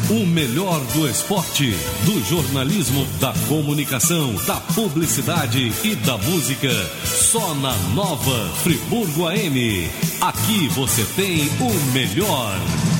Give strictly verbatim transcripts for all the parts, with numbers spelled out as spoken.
O melhor do esporte, do jornalismo, da comunicação, da publicidade e da música. Só na Nova Friburgo A M. Aqui você tem o melhor.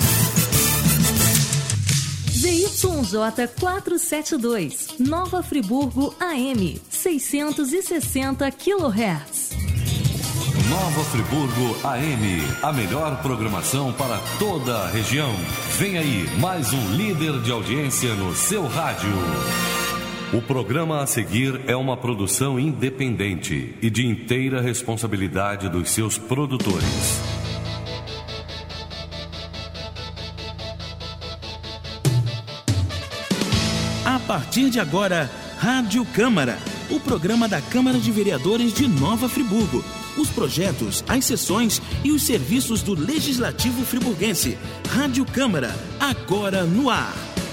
Z Y J quatrocentos e setenta e dois, Nova Friburgo A M, seiscentos e sessenta quilohertz. Nova Friburgo A M, a melhor programação para toda a região. Vem aí, mais um líder de audiência no seu rádio. O programa a seguir é uma produção independente e de inteira responsabilidade dos seus produtores. A partir de agora, Rádio Câmara, o programa da Câmara de Vereadores de Nova Friburgo. Os projetos, as sessões e os serviços do Legislativo friburguense. Rádio Câmara, agora no ar.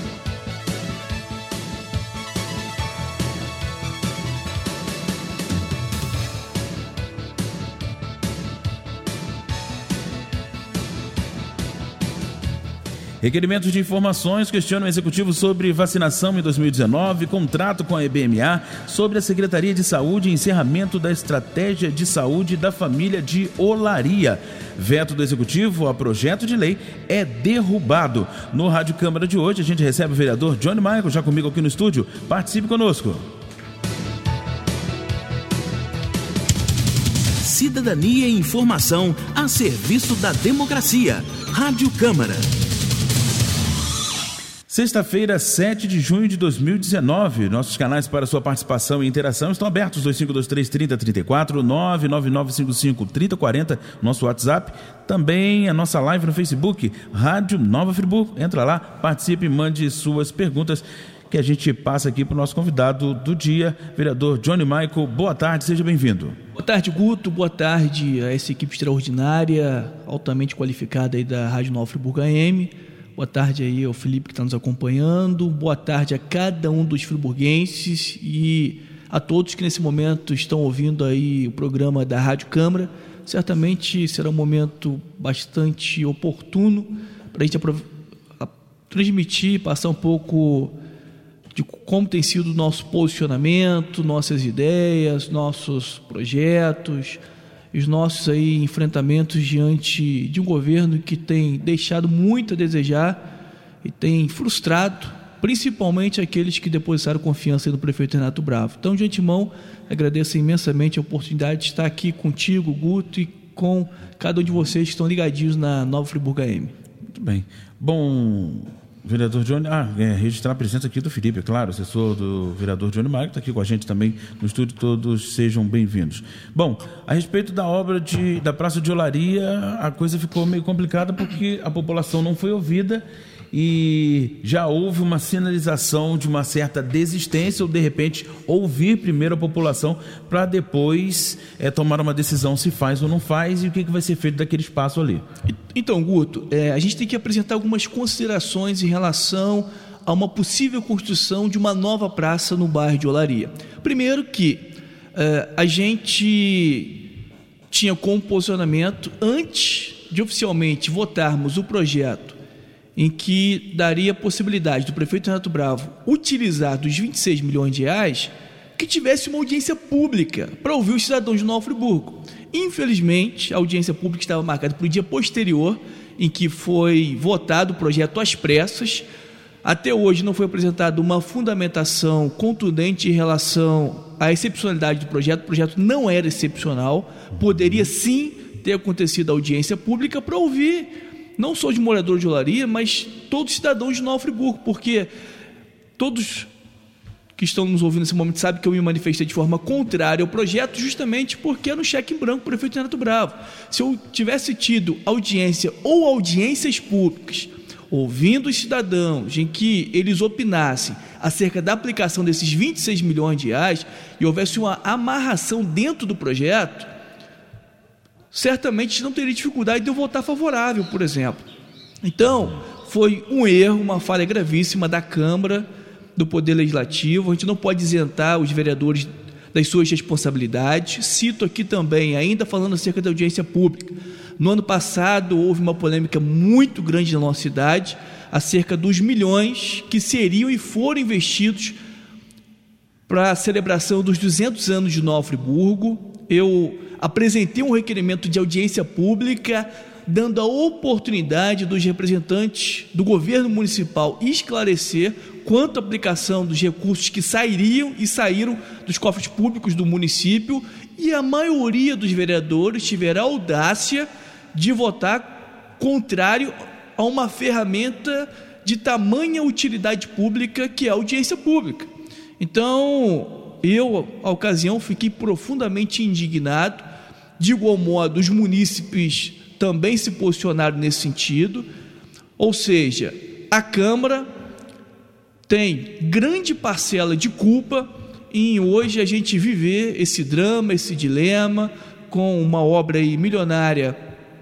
Requerimentos de informações questionam o Executivo sobre vacinação em dois mil e dezenove, contrato com a E B M A, sobre a Secretaria de Saúde e encerramento da Estratégia de Saúde da Família de Olaria. Veto do Executivo a projeto de lei é derrubado. No Rádio Câmara de hoje, a gente recebe o vereador Johnny Michael, já comigo aqui no estúdio. Participe conosco. Cidadania e informação a serviço da democracia. Rádio Câmara. Sexta-feira, sete de junho de dois mil e dezenove. Nossos canais para sua participação e interação estão abertos. dois cinco dois três, três zero três quatro, nove nove nove cinco cinco, três zero quatro zero, nosso WhatsApp. Também a nossa live no Facebook, Rádio Nova Friburgo. Entra lá, participe e mande suas perguntas que a gente passa aqui para o nosso convidado do dia, vereador Johnny Michael. Boa tarde, seja bem-vindo. Boa tarde, Guto. Boa tarde a essa equipe extraordinária, altamente qualificada aí da Rádio Nova Friburgo A M. Boa tarde aí ao Felipe que está nos acompanhando. Boa tarde a cada um dos friburguenses e a todos que nesse momento estão ouvindo aí o programa da Rádio Câmara. Certamente será um momento bastante oportuno para a gente transmitir, passar um pouco de como tem sido o nosso posicionamento, nossas ideias, nossos projetos, os nossos aí enfrentamentos diante de um governo que tem deixado muito a desejar e tem frustrado, principalmente aqueles que depositaram confiança no prefeito Renato Bravo. Então, de antemão, agradeço imensamente a oportunidade de estar aqui contigo, Guto, e com cada um de vocês que estão ligadinhos na Nova Friburgo A M. Muito bem. Bom, vereador Johnny, ah, é, registrar a presença aqui do Felipe, é claro, assessor do vereador Johnny Michael, está aqui com a gente também no estúdio, todos sejam bem-vindos. Bom, a respeito da obra de, da Praça de Olaria, a coisa ficou meio complicada porque a população não foi ouvida e já houve uma sinalização de uma certa desistência ou, de repente, ouvir primeiro a população para depois é, tomar uma decisão se faz ou não faz e o que, que vai ser feito daquele espaço ali. Então, Guto, é, a gente tem que apresentar algumas considerações em relação a uma possível construção de uma nova praça no bairro de Olaria. Primeiro que é, a gente tinha como posicionamento, antes de oficialmente votarmos o projeto em que daria a possibilidade do prefeito Renato Bravo utilizar dos vinte e seis milhões de reais, que tivesse uma audiência pública para ouvir os cidadãos de Nova Friburgo. Infelizmente, a audiência pública estava marcada para o dia posterior, em que foi votado o projeto às pressas. Até hoje não foi apresentada uma fundamentação contundente em relação à excepcionalidade do projeto. O projeto não era excepcional, poderia sim ter acontecido a audiência pública para ouvir não só de moradores de Olaria, mas todos os cidadãos de Nova Friburgo, porque todos que estão nos ouvindo nesse momento sabem que eu me manifestei de forma contrária ao projeto, justamente porque era um cheque em branco para o prefeito Renato Bravo. Se eu tivesse tido audiência ou audiências públicas, ouvindo os cidadãos, em que eles opinassem acerca da aplicação desses vinte e seis milhões de reais e houvesse uma amarração dentro do projeto, certamente não teria dificuldade de eu votar favorável, por exemplo. Então, foi um erro, uma falha gravíssima da Câmara, do Poder Legislativo. A gente não pode isentar os vereadores das suas responsabilidades. Cito aqui também, ainda falando acerca da audiência pública, no ano passado houve uma polêmica muito grande na nossa cidade acerca dos milhões que seriam e foram investidos para a celebração dos duzentos anos de Nova Friburgo. Eu apresentei um requerimento de audiência pública, dando a oportunidade dos representantes do governo municipal esclarecer quanto à aplicação dos recursos que sairiam e saíram dos cofres públicos do município, e a maioria dos vereadores tiveram a audácia de votar contrário a uma ferramenta de tamanha utilidade pública que é a audiência pública. Então, eu, à ocasião, fiquei profundamente indignado. De igual modo, os munícipes também se posicionaram nesse sentido, ou seja, a Câmara tem grande parcela de culpa em hoje a gente viver esse drama, esse dilema, com uma obra aí milionária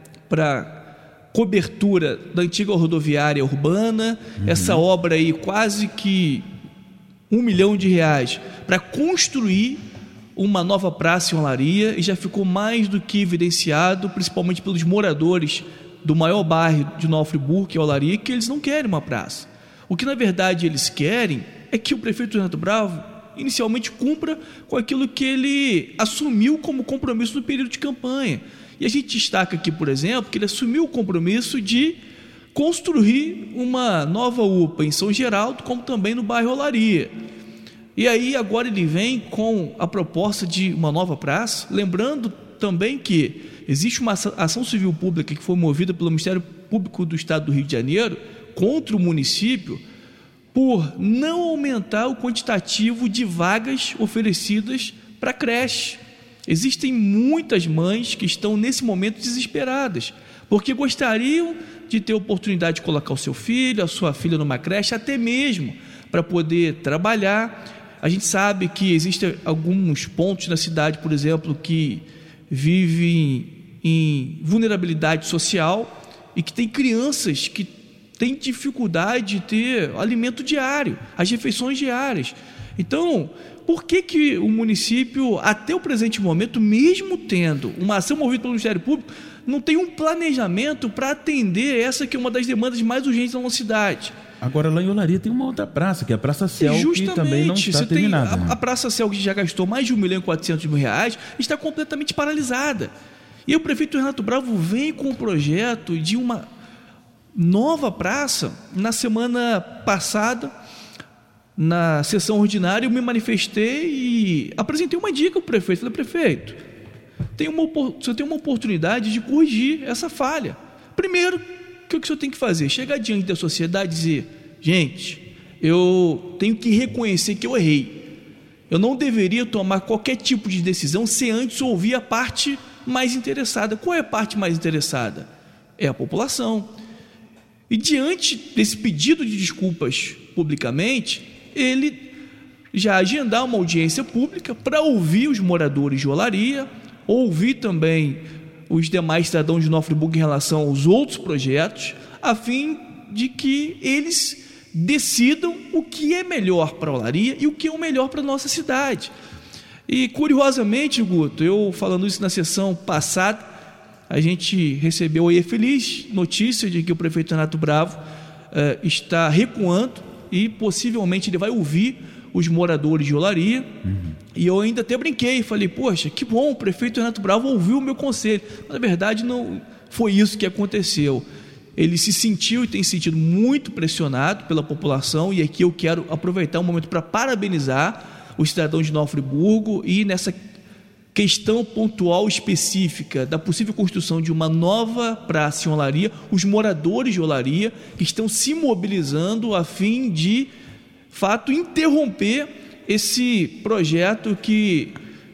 para cobertura da antiga rodoviária urbana, uhum. essa obra aí quase que um milhão de reais para construir uma nova praça em Olaria, e já ficou mais do que evidenciado, principalmente pelos moradores do maior bairro de Nova Friburgo, que é Olaria, que eles não querem uma praça. O que na verdade eles querem é que o prefeito Renato Bravo inicialmente cumpra com aquilo que ele assumiu como compromisso no período de campanha. E a gente destaca aqui, por exemplo, que ele assumiu o compromisso de construir uma nova U P A em São Geraldo, como também no bairro Olaria. E aí agora ele vem com a proposta de uma nova praça, lembrando também que existe uma ação civil pública que foi movida pelo Ministério Público do Estado do Rio de Janeiro contra o município por não aumentar o quantitativo de vagas oferecidas para creche. Existem muitas mães que estão nesse momento desesperadas, porque gostariam de ter a oportunidade de colocar o seu filho, a sua filha numa creche, até mesmo para poder trabalhar. A gente sabe que existem alguns pontos na cidade, por exemplo, que vivem em vulnerabilidade social e que tem crianças que têm dificuldade de ter alimento diário, as refeições diárias. Então, por que que o município, até o presente momento, mesmo tendo uma ação movida pelo Ministério Público, não tem um planejamento para atender essa que é uma das demandas mais urgentes da nossa cidade? Agora, lá em Olaria tem uma outra praça, que é a Praça Céu, que também não está terminada. Tem a, a Praça Céu, que já gastou mais de um milhão e quatrocentos mil reais, está completamente paralisada. E o prefeito Renato Bravo vem com um projeto de uma nova praça. Na semana passada, na sessão ordinária, eu me manifestei e apresentei uma dica para o prefeito. Falei, prefeito, tem uma, o senhor tem uma oportunidade de corrigir essa falha. Primeiro, o que o senhor tem que fazer? Chegar diante da sociedade e dizer, gente, eu tenho que reconhecer que eu errei. Eu não deveria tomar qualquer tipo de decisão sem antes ouvir a parte mais interessada. Qual é a parte mais interessada? É a população. E diante desse pedido de desculpas publicamente, ele já agendar uma audiência pública para ouvir os moradores de Olaria, ouvir também os demais cidadãos de Nova Friburgo em relação aos outros projetos, a fim de que eles decidam o que é melhor para Olaria e o que é o melhor para a nossa cidade. E curiosamente, Guto, eu falando isso na sessão passada, a gente recebeu aí a feliz notícia de que o prefeito Renato Bravo eh, está recuando e possivelmente ele vai ouvir os moradores de Olaria. Uhum. E eu ainda até brinquei, falei, poxa, que bom, o prefeito Renato Bravo ouviu o meu conselho. Mas, na verdade, não foi isso que aconteceu. Ele se sentiu e tem se sentido muito pressionado pela população, e aqui eu quero aproveitar um momento para parabenizar os cidadãos de Nova Friburgo e nessa questão pontual específica da possível construção de uma nova praça em Olaria, os moradores de Olaria que estão se mobilizando a fim de, fato, interromper esse projeto que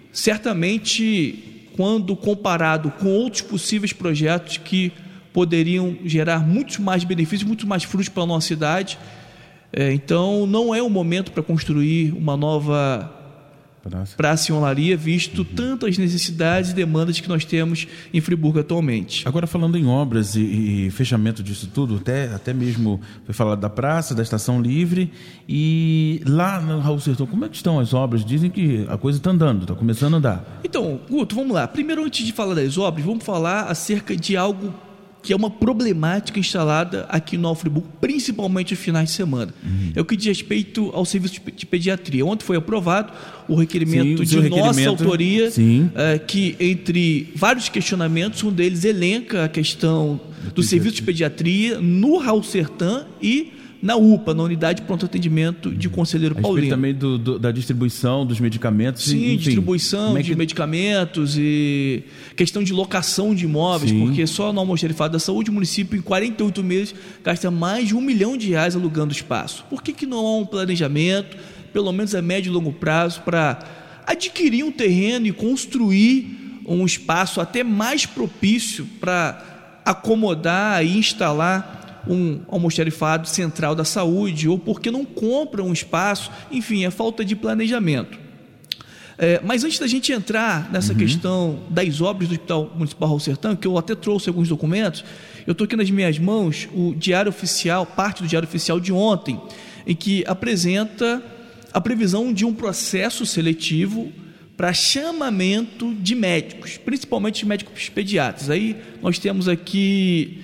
certamente, quando comparado com outros possíveis projetos que poderiam gerar muitos mais benefícios, muito mais frutos para a nossa cidade, é, então não é o momento para construir uma nova praça, praça em Olaria, visto uhum. tantas necessidades e demandas que nós temos em Friburgo atualmente. Agora, falando em obras e, e fechamento disso tudo, até, até mesmo foi falado da praça, da Estação Livre, e lá no Raul Sertão, como é que estão as obras? Dizem que a coisa está andando, está começando a andar. Então, Guto, vamos lá. Primeiro, antes de falar das obras, vamos falar acerca de algo que é uma problemática instalada aqui no Nova Friburgo, principalmente nos finais de semana. Uhum. É o que diz respeito ao serviço de pediatria. Ontem foi aprovado o requerimento Sim, de requerimento, nossa autoria, é, que entre vários questionamentos, um deles elenca a questão do, do serviço de pediatria no Raul Sertã e na U P A, na Unidade de Pronto Atendimento de Conselheiro a Paulino. também do, do, da distribuição dos medicamentos. Sim, enfim, distribuição é que... de medicamentos e questão de locação de imóveis, Sim. porque só no Almoxarifado da Saúde o município em quarenta e oito meses gasta mais de um milhão de reais alugando espaço. Por que, que não há um planejamento, pelo menos a médio e longo prazo, para adquirir um terreno e construir um espaço até mais propício para acomodar e instalar um almoxarifado central da saúde, ou porque não compra um espaço, enfim, é falta de planejamento. É, mas antes da gente entrar nessa uhum. questão das obras do Hospital Municipal Raul Sertã, que eu até trouxe alguns documentos, eu estou aqui nas minhas mãos o Diário Oficial, parte do Diário Oficial de ontem, em que apresenta a previsão de um processo seletivo para chamamento de médicos, principalmente médicos pediatras. Aí nós temos aqui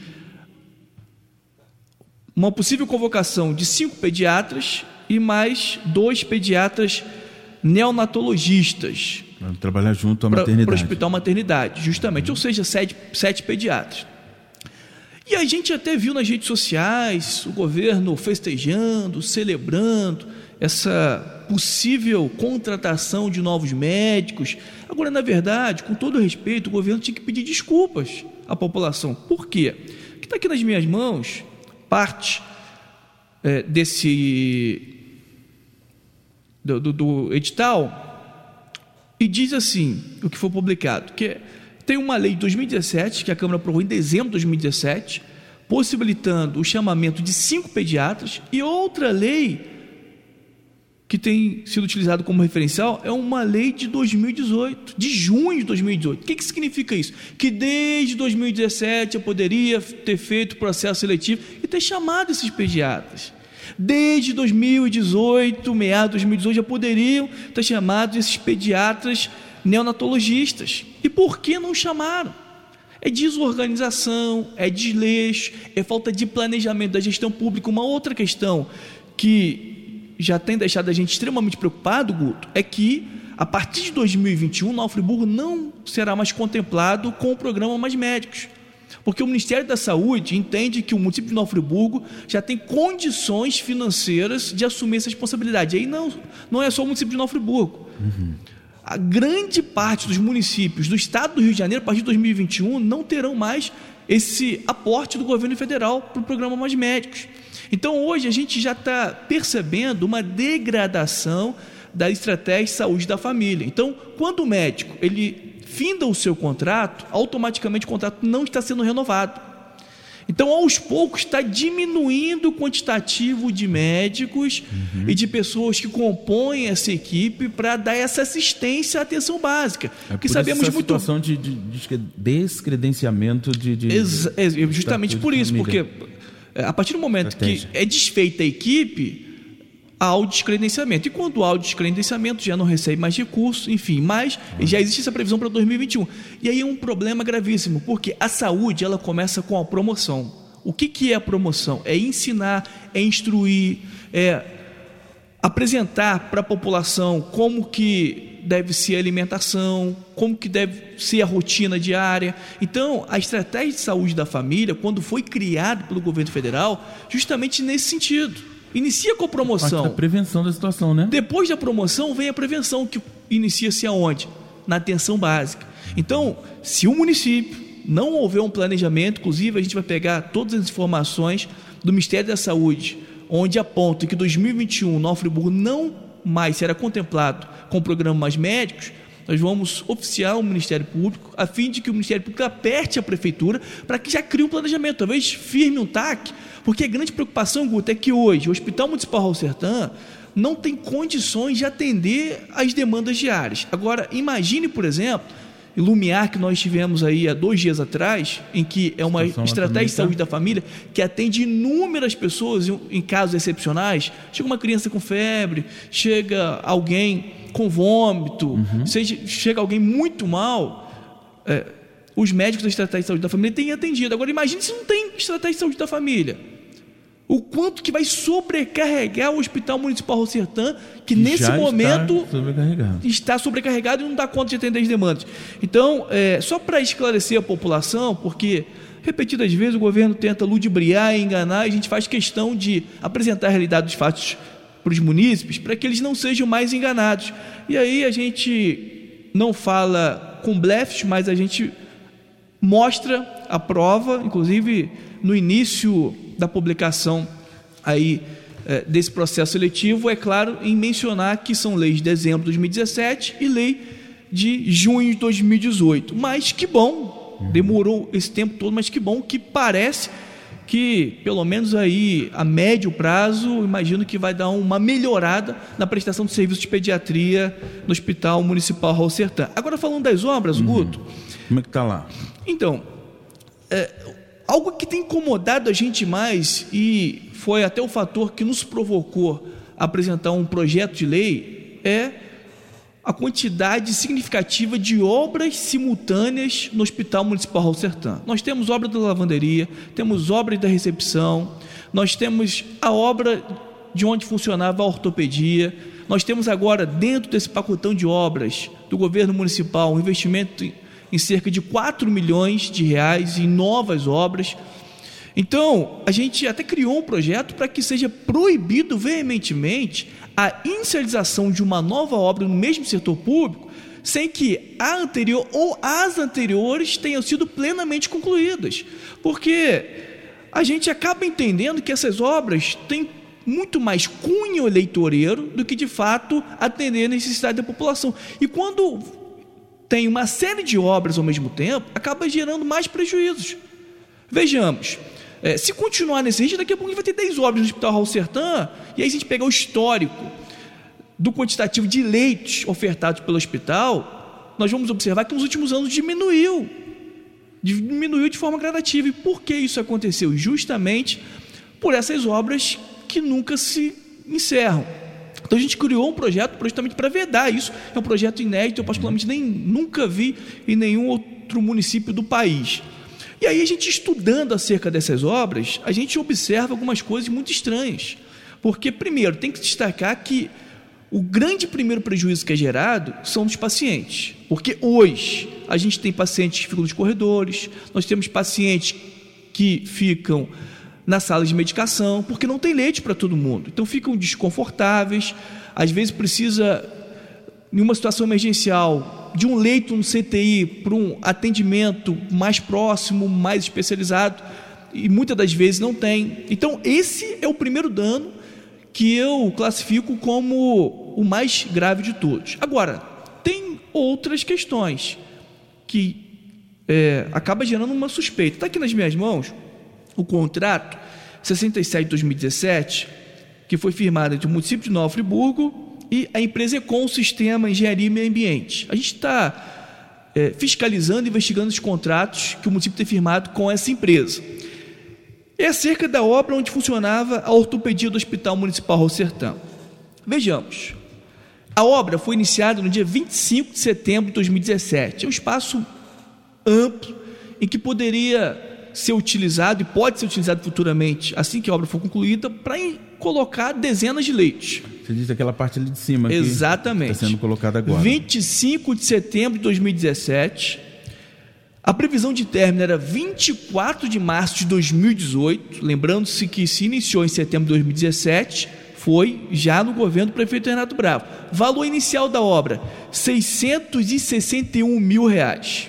uma possível convocação de cinco pediatras e mais dois pediatras neonatologistas. Para trabalhar junto à maternidade. Para o Hospital Maternidade, justamente, ou seja, sete, sete pediatras. E a gente até viu nas redes sociais o governo festejando, celebrando essa possível contratação de novos médicos. Agora, na verdade, com todo respeito, o governo tinha que pedir desculpas à população. Por quê? O que está aqui nas minhas mãos, parte é, desse do, do, do edital, e diz assim, o que foi publicado, que tem uma lei de dois mil e dezessete, que a Câmara aprovou em dezembro de dois mil e dezessete, possibilitando o chamamento de cinco pediatras, e outra lei que tem sido utilizado como referencial é uma lei de dois mil e dezoito, de junho de dois mil e dezoito. O que, que significa isso? Que desde dois mil e dezessete eu poderia ter feito o processo seletivo e ter chamado esses pediatras. Desde dois mil e dezoito, meados de dois mil e dezoito, já poderiam ter chamado esses pediatras neonatologistas. E por que não chamaram? É desorganização, é desleixo, é falta de planejamento da gestão pública. Uma outra questão que já tem deixado a gente extremamente preocupado, Guto, é que a partir de dois mil e vinte e um, Nova Friburgo não será mais contemplado com o programa Mais Médicos, porque o Ministério da Saúde entende que o município de Nova Friburgo já tem condições financeiras de assumir essa responsabilidade. E aí não, não é só o município de Nova Friburgo. Uhum. A grande parte dos municípios do estado do Rio de Janeiro, a partir de dois mil e vinte e um, não terão mais esse aporte do governo federal para o programa Mais Médicos. Então, hoje, a gente já está percebendo uma degradação da estratégia de saúde da família. Então, quando o médico ele finda o seu contrato, automaticamente o contrato não está sendo renovado. Então, aos poucos, está diminuindo o quantitativo de médicos uhum. e de pessoas que compõem essa equipe para dar essa assistência à atenção básica. É porque sabemos essa muito... situação de, de, de descredenciamento de... de... Ex- justamente por isso, porque... A partir do momento Estratégia. que é desfeita a equipe, há o descredenciamento. E quando há o descredenciamento, já não recebe mais recursos, enfim, mas uhum. já existe essa previsão para dois mil e vinte e um. E aí é um problema gravíssimo, porque a saúde ela começa com a promoção. O que, que é a promoção? É ensinar, é instruir, é apresentar para a população como que deve ser a alimentação, como que deve ser a rotina diária. Então, a estratégia de saúde da família, quando foi criada pelo governo federal, justamente nesse sentido. Inicia com a promoção. A prevenção da situação, né? Depois da promoção vem a prevenção, que inicia-se aonde? Na atenção básica. Então, se o município não houver um planejamento, inclusive a gente vai pegar todas as informações do Ministério da Saúde, onde aponta que dois mil e vinte e um, Nova Friburgo não mais será contemplado com o programa Mais Médicos, nós vamos oficiar o Ministério Público a fim de que o Ministério Público aperte a Prefeitura para que já crie um planejamento, talvez firme um T A C, porque a grande preocupação, Guto, é que hoje o Hospital Municipal Raul Sertã não tem condições de atender às demandas diárias. Agora, imagine, por exemplo, Lumiar, que nós tivemos aí há dois dias atrás, em que é uma estratégia de saúde da família que atende inúmeras pessoas em, em casos excepcionais. Chega uma criança com febre, chega alguém com vômito, uhum. seja, chega alguém muito mal. É, os médicos da estratégia de saúde da família têm atendido. Agora, imagine se não tem estratégia de saúde da família. O quanto que vai sobrecarregar o Hospital Municipal Raul Sertã, que E nesse já momento está sobrecarregado. está sobrecarregado e não dá conta de atender as demandas. Então, é, só para esclarecer a população, porque repetidas vezes o governo tenta ludibriar e enganar, e a gente faz questão de apresentar a realidade dos fatos para os munícipes, para que eles não sejam mais enganados. E aí a gente não fala com blefes, mas a gente mostra a prova, inclusive no início da publicação aí, é, desse processo seletivo, é claro, em mencionar que são leis de dezembro de dois mil e dezessete e lei de junho de dois mil e dezoito. Mas que bom, demorou esse tempo todo, mas que bom que parece que, pelo menos aí a médio prazo, imagino que vai dar uma melhorada na prestação de serviços de pediatria no Hospital Municipal Raul Sertã. Agora, falando das obras, uhum. Guto... Como é que está lá? Então, é, algo que tem incomodado a gente mais, e foi até o fator que nos provocou a apresentar um projeto de lei, é a quantidade significativa de obras simultâneas no Hospital Municipal Raul Sertã. Nós temos obra da lavanderia, temos obra da recepção, nós temos a obra de onde funcionava a ortopedia, nós temos agora, dentro desse pacotão de obras do governo municipal, um investimento em, em cerca de quatro milhões de reais em novas obras. Então, a gente até criou um projeto para que seja proibido veementemente a inicialização de uma nova obra no mesmo setor público, sem que a anterior ou as anteriores tenham sido plenamente concluídas, porque a gente acaba entendendo que essas obras têm muito mais cunho eleitoreiro do que de fato atender a necessidade da população, e quando tem uma série de obras ao mesmo tempo, acaba gerando mais prejuízos. Vejamos, É, se continuar nesse ritmo, daqui a pouco a gente vai ter dez obras no Hospital Raul Sertã, e aí se a gente pegar o histórico do quantitativo de leitos ofertados pelo hospital, nós vamos observar que nos últimos anos diminuiu, diminuiu de forma gradativa. E por que isso aconteceu? Justamente por essas obras que nunca se encerram. Então a gente criou um projeto justamente para vedar isso. É um projeto inédito, eu particularmente nem, nunca vi em nenhum outro município do país. E aí a gente, estudando acerca dessas obras, a gente observa algumas coisas muito estranhas, porque primeiro tem que destacar que o grande primeiro prejuízo que é gerado são dos pacientes, porque hoje a gente tem pacientes que ficam nos corredores, nós temos pacientes que ficam nas salas de medicação, porque não tem leite para todo mundo, então ficam desconfortáveis, às vezes precisa, em uma situação emergencial, de um leito no C T I para um atendimento mais próximo, mais especializado, e muitas das vezes não tem. Então esse é o primeiro dano que eu classifico como o mais grave de todos. Agora, tem outras questões que é, acaba gerando uma suspeita. Está aqui nas minhas mãos o contrato sessenta e sete de dois mil e dezessete, que foi firmado entre o município de Nova Friburgo e a empresa Econ Sistema Engenharia e Meio Ambiente. A gente está é, fiscalizando e investigando os contratos que o município tem firmado com essa empresa. É acerca da obra onde funcionava a ortopedia do Hospital Municipal Raul Sertã. Vejamos, a obra foi iniciada no dia vinte e cinco de setembro de dois mil e dezessete. É um espaço amplo em que poderia ser utilizado e pode ser utilizado futuramente, assim que a obra for concluída, para colocar dezenas de leitos. Você diz aquela parte ali de cima. Exatamente. Que está sendo colocada agora. vinte e cinco de setembro de dois mil e dezessete. A previsão de término era vinte e quatro de março de dois mil e dezoito. Lembrando-se que se iniciou em setembro de dois mil e dezessete, foi já no governo do prefeito Renato Bravo. Valor inicial da obra, seiscentos e sessenta e um mil reais.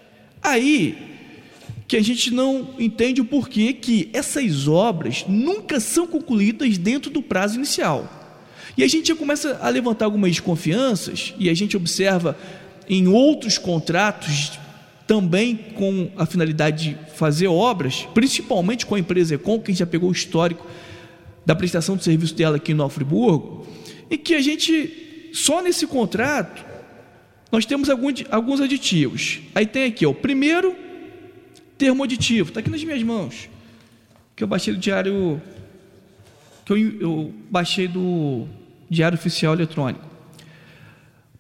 Aí que a gente não entende o porquê que essas obras nunca são concluídas dentro do prazo inicial. E a gente já começa a levantar algumas desconfianças, e a gente observa em outros contratos também com a finalidade de fazer obras, principalmente com a empresa Econ, que a gente já pegou o histórico da prestação de serviço dela aqui em Nova Friburgo, em que a gente, só nesse contrato, nós temos alguns aditivos. Aí tem aqui, ó, o primeiro termo aditivo, está aqui nas minhas mãos, que eu baixei do diário, que eu, eu baixei do Diário Oficial Eletrônico.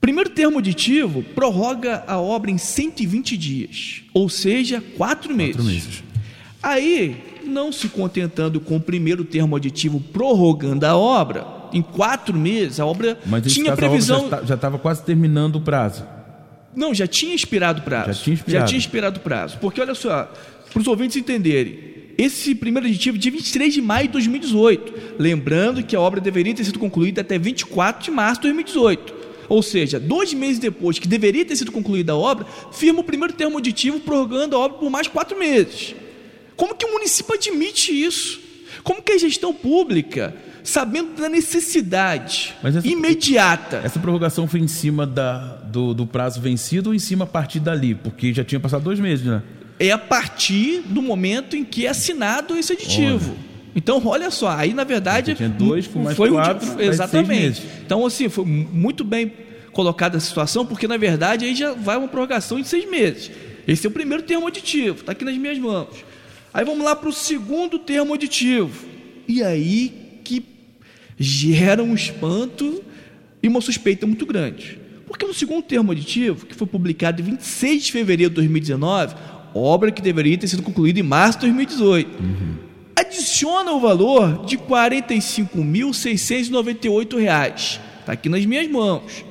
Primeiro termo aditivo prorroga a obra em cento e vinte dias, ou seja, quatro meses. Quatro meses. Aí, não se contentando com o primeiro termo aditivo prorrogando a obra, em quatro meses, a obra Mas tinha caso, previsão... A obra já estava quase terminando o prazo. Não, já tinha expirado o prazo. Já tinha expirado. Já tinha expirado o prazo. Porque, olha só, para os ouvintes entenderem, esse primeiro aditivo de vinte e três de maio de dois mil e dezoito. Lembrando que a obra deveria ter sido concluída até vinte e quatro de março de dois mil e dezoito. Ou seja, dois meses depois que deveria ter sido concluída a obra, firma o primeiro termo aditivo prorrogando a obra por mais quatro meses. Como que o município admite isso? Como que a gestão pública, sabendo da necessidade essa, imediata... Essa prorrogação foi em cima da, do, do prazo vencido ou em cima a partir dali? Porque já tinha passado dois meses, né? É a partir do momento em que é assinado esse aditivo. Olha. Então, olha só, aí na verdade... Tinha dois, com mais foi quatro, um, exatamente. Seis meses. Então, assim, foi muito bem colocada a situação, porque na verdade aí já vai uma prorrogação de seis meses. Esse é o primeiro termo aditivo, está aqui nas minhas mãos. Aí vamos lá para o segundo termo aditivo. E aí que gera um espanto e uma suspeita muito grande. Porque no segundo termo aditivo, que foi publicado em vinte e seis de fevereiro de dois mil e dezenove, obra que deveria ter sido concluída em março de dois mil e dezoito, uhum. adiciona o valor de quarenta e cinco mil seiscentos e noventa e oito reais. Está aqui nas minhas mãos.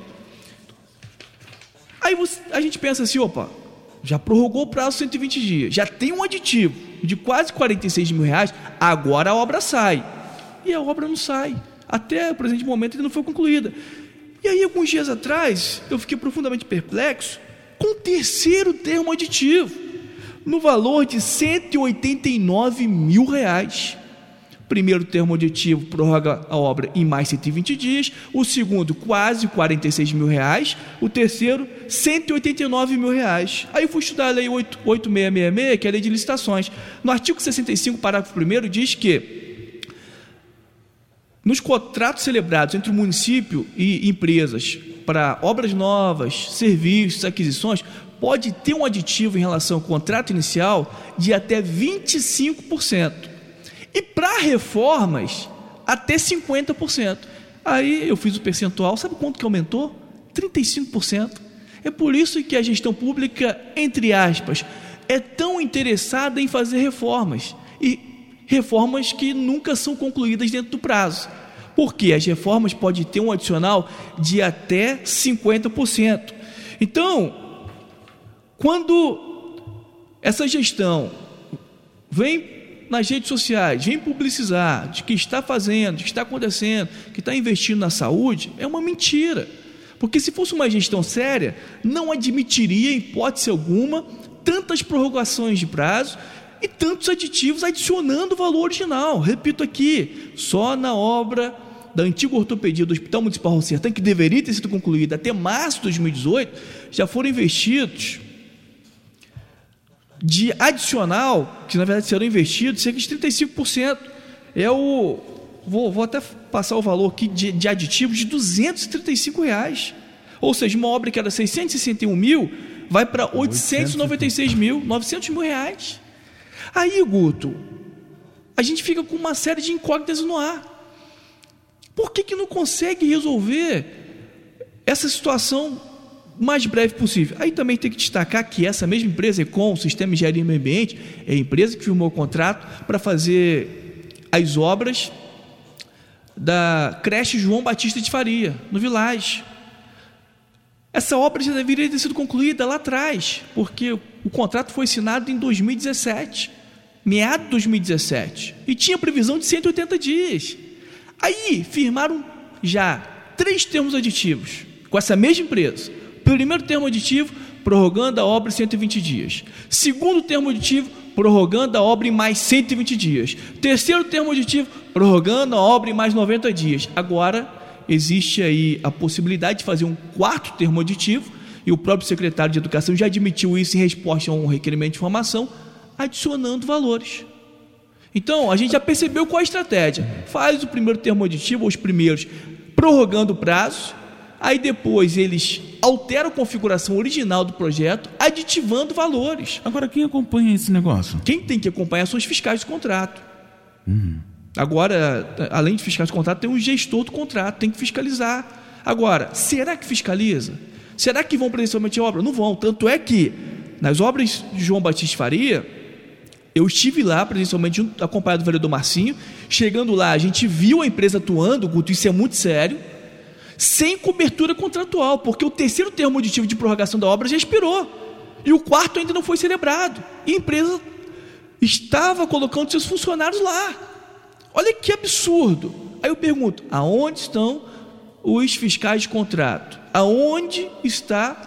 Aí você, a gente pensa assim, opa, já prorrogou o prazo cento e vinte dias, já tem um aditivo de quase quarenta e seis mil reais, agora a obra sai. E a obra não sai. Até o presente momento ainda não foi concluída. E aí, alguns dias atrás, eu fiquei profundamente perplexo com o terceiro termo aditivo, no valor de cento e oitenta e nove mil reais. Primeiro termo aditivo prorroga a obra em mais cento e vinte dias, o segundo quase quarenta e seis mil reais, o terceiro cento e oitenta e nove mil reais. Aí eu fui estudar a lei oito mil seiscentos e sessenta e seis, que é a lei de licitações. No artigo sessenta e cinco, parágrafo primeiro, diz que nos contratos celebrados entre o município e empresas para obras novas, serviços, aquisições, pode ter um aditivo em relação ao contrato inicial de até vinte e cinco por cento. E para reformas, até cinquenta por cento. Aí eu fiz o percentual, sabe quanto que aumentou? trinta e cinco por cento. É por isso que a gestão pública, entre aspas, é tão interessada em fazer reformas. E reformas que nunca são concluídas dentro do prazo. Porque as reformas podem ter um adicional de até cinquenta por cento. Então, quando essa gestão vem nas redes sociais, vem publicizar de que está fazendo, de que está acontecendo, que está investindo na saúde, é uma mentira. Porque se fosse uma gestão séria, não admitiria, em hipótese alguma, tantas prorrogações de prazo e tantos aditivos adicionando o valor original. Repito aqui, só na obra da antiga ortopedia do Hospital Municipal Raul Sertã, que deveria ter sido concluída até março de dois mil e dezoito, já foram investidos de adicional, que na verdade serão investidos, cerca de trinta e cinco por cento. É o, vou, vou até passar o valor aqui de, de aditivos de duzentos e trinta e cinco reais. Ou seja, uma obra que era seiscentos e sessenta e um mil, vai para oitocentos e noventa e seis mil, novecentos mil reais. Aí, Guto, a gente fica com uma série de incógnitas no ar. Por que que não consegue resolver essa situação o mais breve possível? Aí também tem que destacar que essa mesma empresa, Econ, o Sistema de Engenharia e Meio Ambiente, é a empresa que firmou o contrato para fazer as obras da creche João Batista de Faria, no Village. Essa obra já deveria ter sido concluída lá atrás, porque o contrato foi assinado em dois mil e dezessete, meado de dois mil e dezessete, e tinha previsão de cento e oitenta dias. Aí firmaram já três termos aditivos com essa mesma empresa. Primeiro termo aditivo, prorrogando a obra em cento e vinte dias. Segundo termo aditivo, prorrogando a obra em mais cento e vinte dias. Terceiro termo aditivo, prorrogando a obra em mais noventa dias. Agora, existe aí a possibilidade de fazer um quarto termo aditivo, e o próprio secretário de Educação já admitiu isso em resposta a um requerimento de informação, adicionando valores. Então, a gente já percebeu qual é a estratégia. Faz o primeiro termo aditivo, ou os primeiros, prorrogando o prazo, aí depois eles alteram a configuração original do projeto, aditivando valores. Agora, quem acompanha esse negócio? Quem tem que acompanhar são os fiscais de contrato. Uhum. Agora, além de fiscais de contrato, tem um gestor do contrato, tem que fiscalizar Agora, será que fiscaliza? Será que vão presencialmente a obra? Não vão. Tanto é que, nas obras de João Batista Faria, eu estive lá presencialmente, junto, acompanhado do vereador Marcinho. Chegando lá, a gente viu a empresa atuando, Guto, isso é muito sério, sem cobertura contratual, porque o terceiro termo auditivo de prorrogação da obra já expirou. E o quarto ainda não foi celebrado. E a empresa estava colocando seus funcionários lá. Olha que absurdo. Aí eu pergunto, aonde estão os fiscais de contrato? Aonde está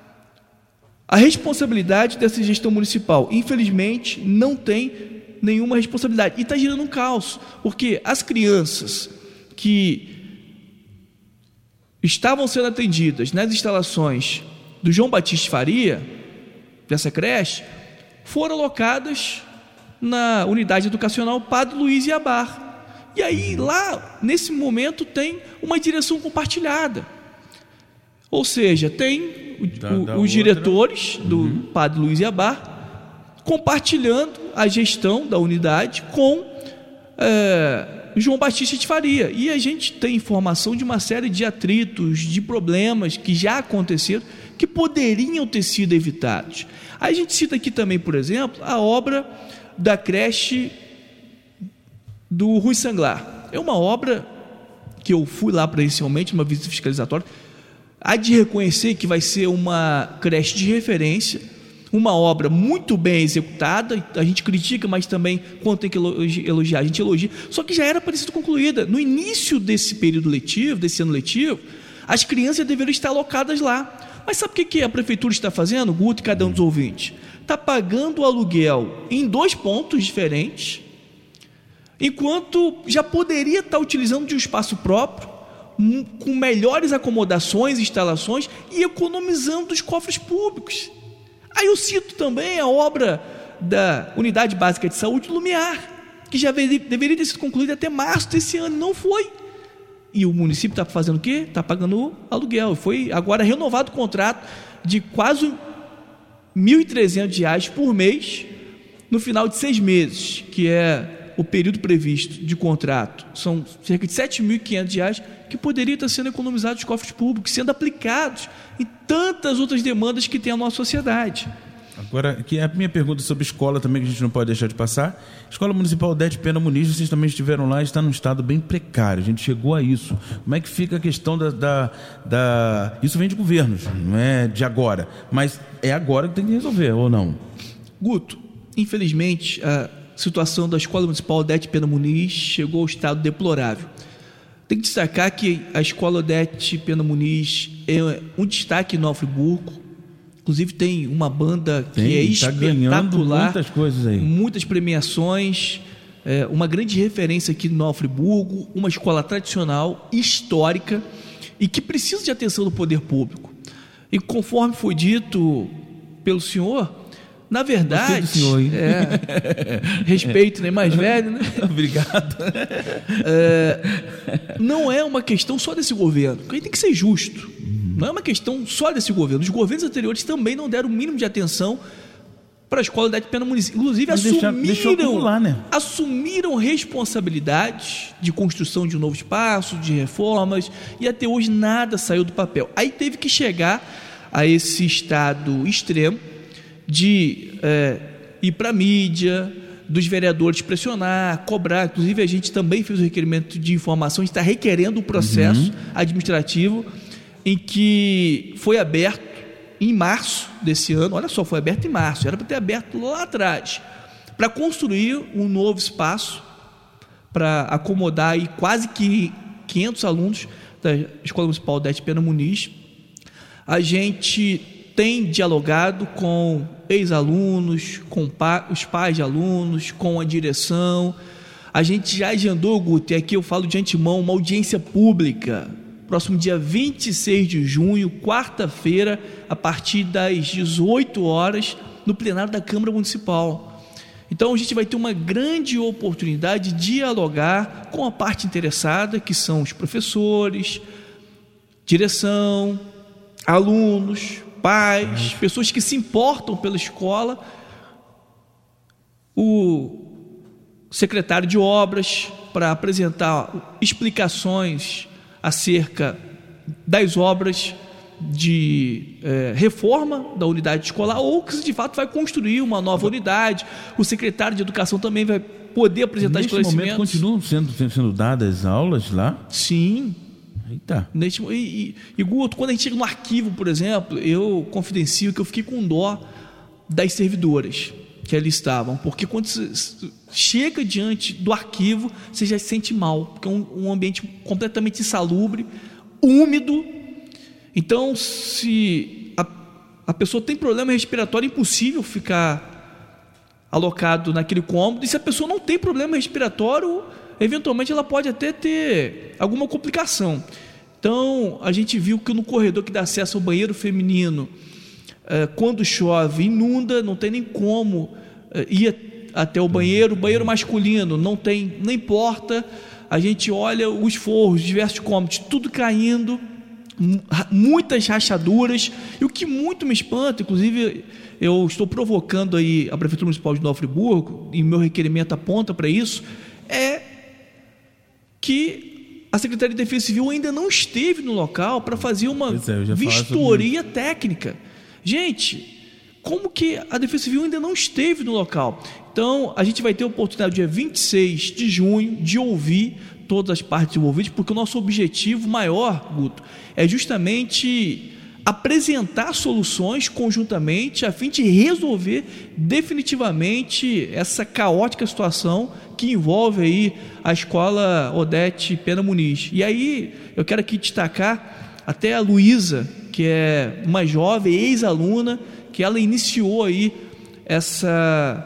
a responsabilidade dessa gestão municipal? Infelizmente, não tem nenhuma responsabilidade. E está gerando um caos, porque as crianças que estavam sendo atendidas nas instalações do João Batista Faria, dessa creche, foram alocadas na unidade educacional Padre Luiz Iabar. E aí, lá, nesse momento, tem uma direção compartilhada. Ou seja, tem o, da, o, da os outra. diretores do uhum. Padre Luiz Iabar compartilhando a gestão da unidade com é, João Batista de Faria. E a gente tem informação de uma série de atritos, de problemas que já aconteceram, que poderiam ter sido evitados. Aí a gente cita aqui também, por exemplo, a obra da creche do Rui Sanglar. É uma obra que eu fui lá presencialmente, numa visita fiscalizatória. Há de reconhecer que vai ser uma creche de referência, uma obra muito bem executada. A gente critica, mas também, quando tem que elogiar, a gente elogia. Só que já era para ter sido concluída. No início desse período letivo, desse ano letivo, as crianças deveriam estar alocadas lá. Mas sabe o que a prefeitura está fazendo, Guto, e cada um dos ouvintes? Está pagando o aluguel em dois pontos diferentes, enquanto já poderia estar utilizando de um espaço próprio, com melhores acomodações, instalações, e economizando dos cofres públicos. Aí eu cito também a obra da Unidade Básica de Saúde Lumiar, que já deveria ter sido concluída até março desse ano, não foi. E o município está fazendo o quê? Está pagando aluguel. Foi agora renovado o contrato de quase mil e trezentos reais por mês no final de seis meses, que é o período previsto de contrato. São cerca de sete mil e quinhentos reais que poderia estar sendo economizado dos cofres públicos, sendo aplicados em tantas outras demandas que tem a nossa sociedade. Agora, aqui a minha pergunta sobre escola também, que a gente não pode deixar de passar. Escola Municipal Odete Pena Muniz, vocês também estiveram lá, está num estado bem precário, a gente chegou a isso. Como é que fica a questão da... da, da... Isso vem de governos, não é de agora, mas é agora que tem que resolver, ou não? Guto, infelizmente, a situação da Escola Municipal Odete Pena Muniz chegou ao estado deplorável. Tem que destacar que a Escola Odete Pena Muniz é um destaque em Nova Friburgo. Inclusive tem uma banda que tem, é espetacular, muitas coisas aí, muitas premiações, é, uma grande referência aqui no Nova Friburgo, uma escola tradicional, histórica e que precisa de atenção do poder público. E conforme foi dito pelo senhor, na verdade, senhor, hein? É, respeito, né? Mais velho, né? Obrigado. É, não é uma questão só desse governo, porque aí tem que ser justo. Não é uma questão só desse governo. Os governos anteriores também não deram o mínimo de atenção para a Escola Odete Pena Muniz. Inclusive, assumiram, deixa, deixa né? assumiram responsabilidades de construção de um novo espaço, de reformas, e até hoje nada saiu do papel. Aí teve que chegar a esse estado extremo de é, ir para a mídia, dos vereadores pressionar, cobrar. Inclusive, a gente também fez o requerimento de informação, a gente está requerendo o processo uhum. administrativo em que foi aberto em março desse ano. Olha só, foi aberto em março, era para ter aberto lá atrás, para construir um novo espaço para acomodar aí quase que quinhentos alunos da Escola Municipal Odete Pena Muniz. A gente tem dialogado com ex-alunos, com pa- os pais de alunos, com a direção. A gente já agendou, Guto, e aqui eu falo de antemão, uma audiência pública próximo dia vinte e seis de junho, quarta-feira, a partir das dezoito horas, no plenário da Câmara Municipal. Então a gente vai ter uma grande oportunidade de dialogar com a parte interessada, que são os professores, direção, alunos, pais, pessoas que se importam pela escola, o secretário de obras, para apresentar explicações acerca das obras de é, reforma da unidade escolar, ou que de fato vai construir uma nova unidade. O secretário de Educação também vai poder apresentar Neste esclarecimentos. momento continuam sendo, sendo dadas aulas lá? Sim. Eita. Neste, e, e, e Guto, quando a gente chega no arquivo, por exemplo, eu confidencio que eu fiquei com dó das servidoras que ali estavam, porque quando você chega diante do arquivo, você já se sente mal, porque é um, um ambiente completamente insalubre, úmido. Então, se a, a pessoa tem problema respiratório, é impossível ficar alocado naquele cômodo, e se a pessoa não tem problema respiratório, eventualmente ela pode até ter alguma complicação. Então, a gente viu que no corredor que dá acesso ao banheiro feminino, eh, quando chove, inunda, não tem nem como eh, ir até o banheiro. O banheiro masculino não tem nem porta. A gente olha os forros, diversos cômodos, tudo caindo, muitas rachaduras. E o que muito me espanta, inclusive eu estou provocando aí a Prefeitura Municipal de Nova Friburgo, e meu requerimento aponta para isso, é que a Secretaria de Defesa Civil ainda não esteve no local para fazer uma é, vistoria técnica. Gente, como que a Defesa Civil ainda não esteve no local? Então, a gente vai ter a oportunidade, dia vinte e seis de junho, de ouvir todas as partes envolvidas, porque o nosso objetivo maior, Guto, é justamente apresentar soluções conjuntamente a fim de resolver definitivamente essa caótica situação que envolve aí a escola Odete Pena Muniz. E aí eu quero aqui destacar até a Luísa, que é uma jovem ex-aluna, que ela iniciou aí essa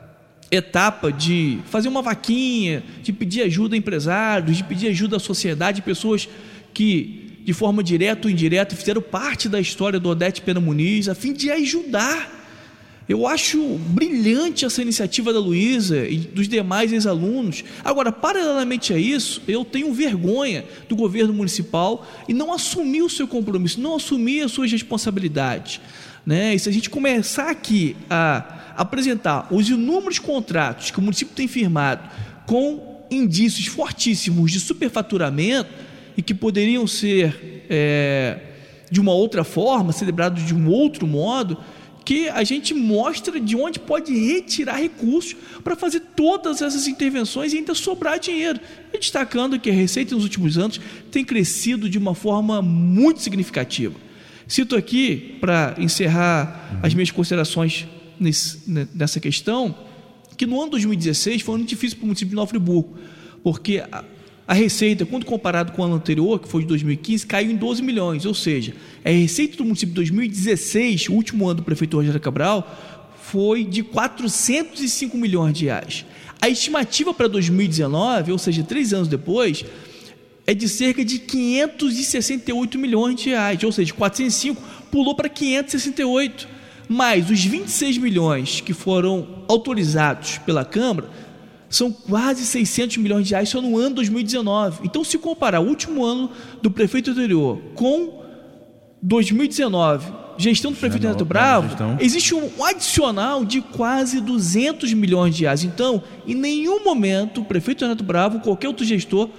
etapa de fazer uma vaquinha, de pedir ajuda a empresários, de pedir ajuda à sociedade, pessoas que de forma direta ou indireta fizeram parte da história do Odete Pena Muniz, a fim de ajudar. Eu acho brilhante essa iniciativa da Luísa e dos demais ex-alunos. Agora, paralelamente a isso, eu tenho vergonha do governo municipal e não assumir o seu compromisso, não assumir as suas responsabilidades, né? E se a gente começar aqui a apresentar os inúmeros contratos que o município tem firmado com indícios fortíssimos de superfaturamento e que poderiam ser é, de uma outra forma, celebrados de um outro modo, que a gente mostra de onde pode retirar recursos para fazer todas essas intervenções e ainda sobrar dinheiro. E destacando que a Receita nos últimos anos tem crescido de uma forma muito significativa. Cito aqui, para encerrar uhum. as minhas considerações nesse, nessa questão, que no ano de dois mil e dezesseis foi um ano difícil para o município de Nova Friburgo, porque a, a receita, quando comparado com o ano anterior, que foi de dois mil e quinze, caiu em doze milhões, ou seja, a receita do município de dois mil e dezesseis, o último ano do prefeito Rogério Cabral, foi de quatrocentos e cinco milhões de reais. A estimativa para dois mil e dezenove, ou seja, três anos depois, é de cerca de quinhentos e sessenta e oito milhões de reais, ou seja, quatrocentos e cinco pulou para quinhentos e sessenta e oito, mais os vinte e seis milhões que foram autorizados pela Câmara, são quase seiscentos milhões de reais só no ano dois mil e dezenove. Então, se comparar o último ano do prefeito anterior com dois mil e dezenove, gestão do prefeito Renato Bravo, existe um adicional de quase duzentos milhões de reais. Então, em nenhum momento o prefeito Renato Bravo, qualquer outro gestor,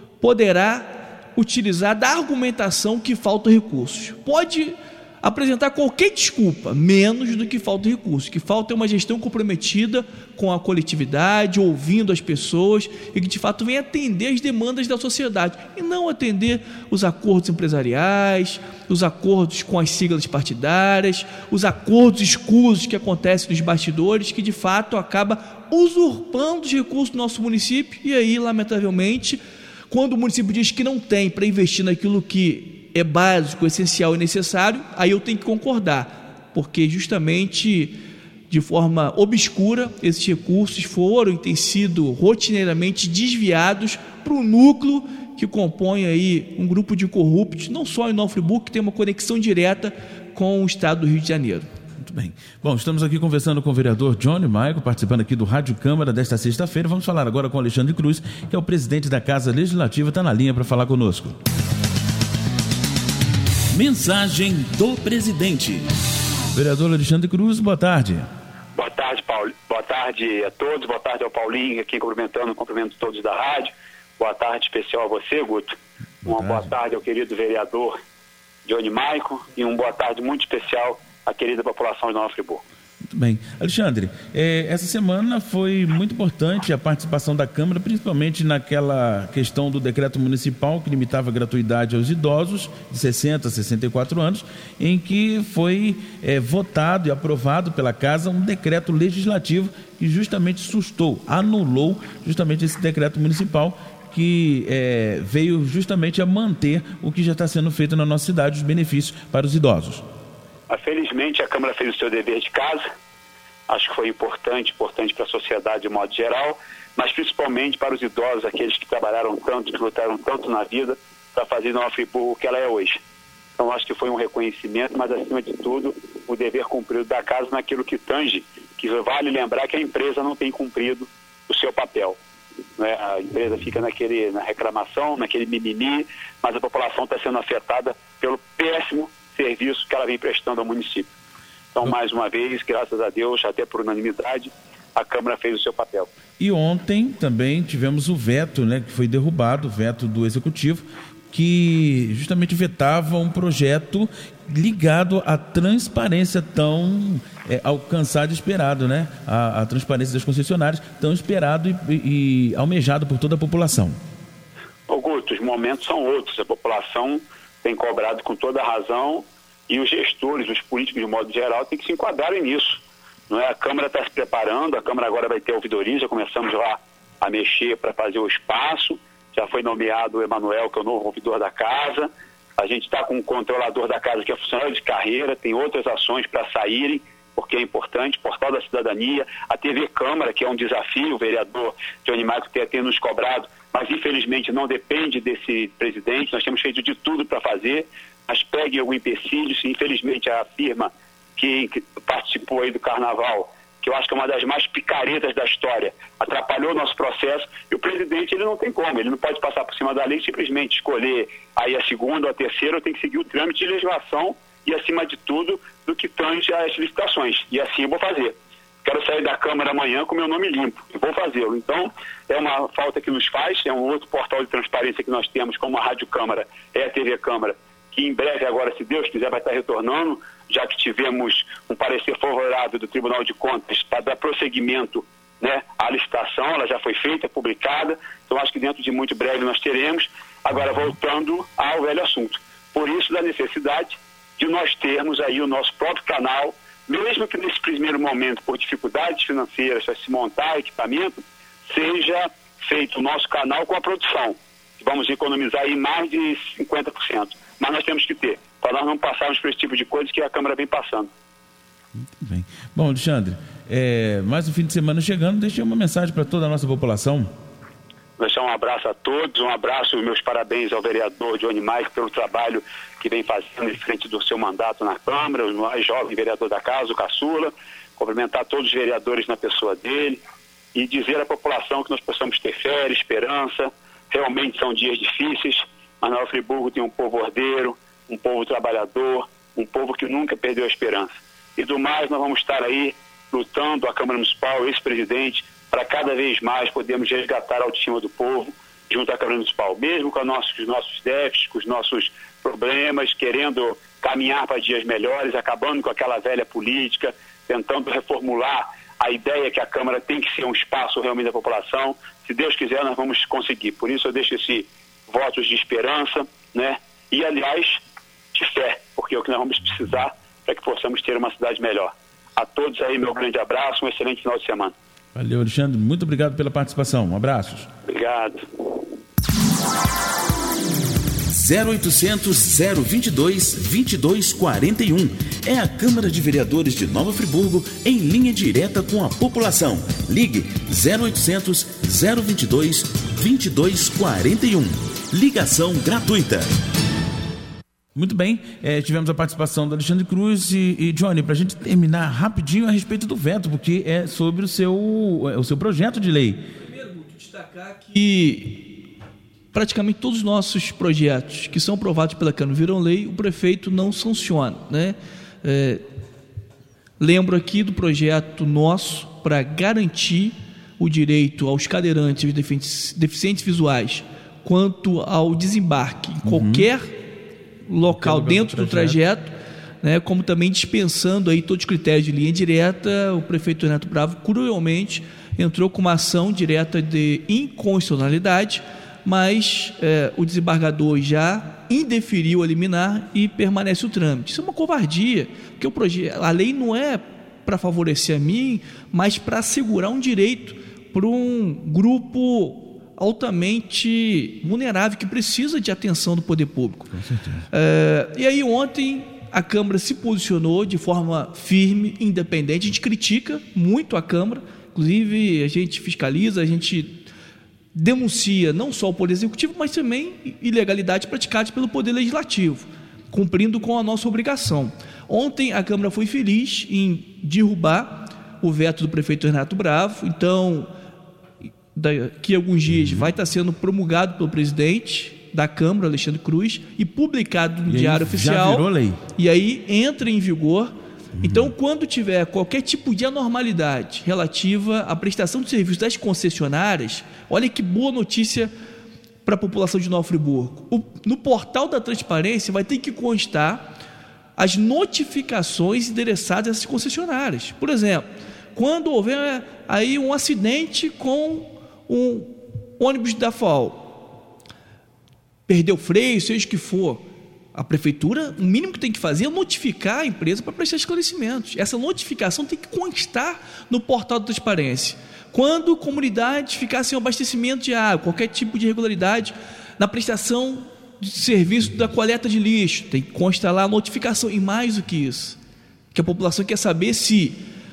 poderá utilizar da argumentação que falta recursos. Pode apresentar qualquer desculpa, menos do que falta recursos. O que falta é uma gestão comprometida com a coletividade, ouvindo as pessoas e que de fato venha atender as demandas da sociedade e não atender os acordos empresariais, os acordos com as siglas partidárias, os acordos escusos que acontecem nos bastidores, que de fato acaba usurpando os recursos do nosso município. E aí, lamentavelmente, quando o município diz que não tem para investir naquilo que é básico, essencial e necessário, aí eu tenho que concordar, porque justamente de forma obscura esses recursos foram e têm sido rotineiramente desviados para o núcleo que compõe aí um grupo de corruptos, não só em Nova Friburgo, que tem uma conexão direta com o estado do Rio de Janeiro. Muito bem. Bom, estamos aqui conversando com o vereador Johnny Maico, participando aqui do Rádio Câmara desta sexta-feira. Vamos falar agora com o Alexandre Cruz, que é o presidente da Casa Legislativa, está na linha para falar conosco. Mensagem do presidente. Vereador Alexandre Cruz, boa tarde. Boa tarde, Paulo. Boa tarde a todos. Boa tarde ao Paulinho aqui cumprimentando, cumprimento todos da rádio. Boa tarde especial a você, Guto. Boa uma tarde. boa tarde ao querido vereador Johnny Maico e uma boa tarde muito especial à querida população de Nova Friburgo. Muito bem. Alexandre, eh, essa semana foi muito importante a participação da Câmara, principalmente naquela questão do decreto municipal que limitava a gratuidade aos idosos de sessenta a sessenta e quatro anos, em que foi eh, votado e aprovado pela Casa um decreto legislativo que justamente sustou, anulou justamente esse decreto municipal que eh, veio justamente a manter o que já está sendo feito na nossa cidade, os benefícios para os idosos. Mas, felizmente, a Câmara fez o seu dever de casa. Acho que foi importante, importante para a sociedade de modo geral, mas principalmente para os idosos, aqueles que trabalharam tanto, que lutaram tanto na vida para fazer Nova Friburgo o que ela é hoje. Então, acho que foi um reconhecimento, mas, acima de tudo, o dever cumprido da casa naquilo que tange, que vale lembrar que a empresa não tem cumprido o seu papel. Né? A empresa fica naquele, na reclamação, naquele mimimi, mas a população está sendo afetada pelo péssimo serviço que ela vem prestando ao município. Então, mais uma vez, graças a Deus, até por unanimidade, a Câmara fez o seu papel. E ontem também tivemos o veto, né, que foi derrubado, o veto do Executivo, que justamente vetava um projeto ligado à transparência tão é, alcançado e esperado, né? A, a transparência das concessionárias, tão esperado e, e almejado por toda a população. Ô Guto, os momentos são outros. A população tem cobrado com toda a razão e os gestores, os políticos de modo geral, têm que se enquadrarem nisso. Não é? A Câmara está se preparando, a Câmara agora vai ter ouvidoria, já começamos lá a mexer para fazer o espaço, já foi nomeado o Emanuel, que é o novo ouvidor da casa, a gente está com o controlador da casa, que é funcionário de carreira, tem outras ações para saírem, porque é importante, Portal da Cidadania, a T V Câmara, que é um desafio, o vereador Johnny Maico ter, ter nos cobrado, mas infelizmente não depende desse presidente, nós temos feito de tudo para fazer, mas pegue algum empecilho, se infelizmente a firma que, que participou aí do carnaval, que eu acho que é uma das mais picaretas da história, atrapalhou o nosso processo, e o presidente ele não tem como, ele não pode passar por cima da lei, simplesmente escolher aí a segunda ou a terceira, ou tem que seguir o trâmite de legislação e, acima de tudo, do que tange as licitações, e assim eu vou fazer. Quero sair da Câmara amanhã com meu nome limpo, e vou fazê-lo. Então, é uma falta que nos faz, é um outro portal de transparência que nós temos, como a Rádio Câmara, é a T V Câmara, que em breve agora, se Deus quiser, vai estar retornando, já que tivemos um parecer favorável do Tribunal de Contas para dar prosseguimento, né, à licitação, ela já foi feita, publicada, então acho que dentro de muito breve nós teremos. Agora, voltando ao velho assunto, por isso da necessidade de nós termos aí o nosso próprio canal, mesmo que nesse primeiro momento, por dificuldades financeiras, para se montar equipamento, seja feito o nosso canal com a produção. Vamos economizar aí mais de cinquenta por cento. Mas nós temos que ter, para nós não passarmos por esse tipo de coisa que a Câmara vem passando. Muito bem. Bom, Alexandre, é, mais um fim de semana chegando, deixe uma mensagem para toda a nossa população. Vou deixar um abraço a todos, um abraço, meus parabéns ao vereador Johnny Maico pelo trabalho que vem fazendo em frente do seu mandato na Câmara, o mais jovem vereador da casa, o Caçula, cumprimentar todos os vereadores na pessoa dele e dizer à população que nós possamos ter fé, esperança. Realmente são dias difíceis, mas Nova Friburgo tem um povo ordeiro, um povo trabalhador, um povo que nunca perdeu a esperança. E do mais, nós vamos estar aí lutando, a Câmara Municipal, esse presidente, para cada vez mais podermos resgatar a autoestima do povo junto à Câmara Municipal, mesmo com os nossos, os nossos déficits, com os nossos problemas, querendo caminhar para dias melhores, acabando com aquela velha política, tentando reformular a ideia que a Câmara tem que ser um espaço realmente da população. Se Deus quiser, nós vamos conseguir. Por isso eu deixo esse votos de esperança, né? E, aliás, de fé, porque é o que nós vamos precisar para que possamos ter uma cidade melhor. A todos aí, meu grande abraço, um excelente final de semana. Valeu, Alexandre. Muito obrigado pela participação. Um abraço. Obrigado. zero oitocentos, zero vinte e dois, vinte e dois quarenta e um. É a Câmara de Vereadores de Nova Friburgo em linha direta com a população. Ligue zero oitocentos, zero vinte e dois, vinte e dois quarenta e um. Ligação gratuita. Muito bem, é, tivemos a participação do Alexandre Cruz e, e Johnny, para a gente terminar rapidinho a respeito do veto, porque é sobre o seu, o seu projeto de lei. Primeiro, vou destacar que praticamente todos os nossos projetos que são aprovados pela Câmara viram lei, o prefeito não sanciona, né? É, lembro aqui do projeto nosso para garantir o direito aos cadeirantes e deficientes visuais quanto ao desembarque em qualquer uhum. local dentro do trajeto, do trajeto né, como também dispensando aí todos os critérios de linha direta. O prefeito Renato Bravo, cruelmente, entrou com uma ação direta de inconstitucionalidade, mas é, o desembargador já indeferiu a liminar e permanece o trâmite. Isso é uma covardia, porque o projeto, a lei não é para favorecer a mim, mas para assegurar um direito para um grupo altamente vulnerável que precisa de atenção do poder público. Com certeza. É, e aí ontem a Câmara se posicionou de forma firme, independente. A gente critica muito a Câmara, inclusive a gente fiscaliza, a gente denuncia não só o Poder Executivo, mas também ilegalidades praticadas pelo Poder Legislativo, cumprindo com a nossa obrigação. Ontem a Câmara foi feliz em derrubar o veto do prefeito Renato Bravo. Então, daqui a alguns dias vai estar sendo promulgado pelo presidente da Câmara, Alexandre Cruz, e publicado no e Diário aí, Oficial. Já virou lei. E aí entra em vigor. Uhum. Então, quando tiver qualquer tipo de anormalidade relativa à prestação de serviços das concessionárias, olha que boa notícia para a população de Nova Friburgo. O, no portal da transparência vai ter que constar as notificações endereçadas a essas concessionárias. Por exemplo, quando houver aí um acidente com um ônibus da F A O, perdeu freio, seja o que for, a prefeitura, o mínimo que tem que fazer é notificar a empresa para prestar esclarecimentos. Essa notificação tem que constar no portal da transparência. Quando comunidades ficar sem abastecimento de água, qualquer tipo de irregularidade na prestação de serviço da coleta de lixo, tem que constar lá a notificação. E mais do que isso, que a população quer saber se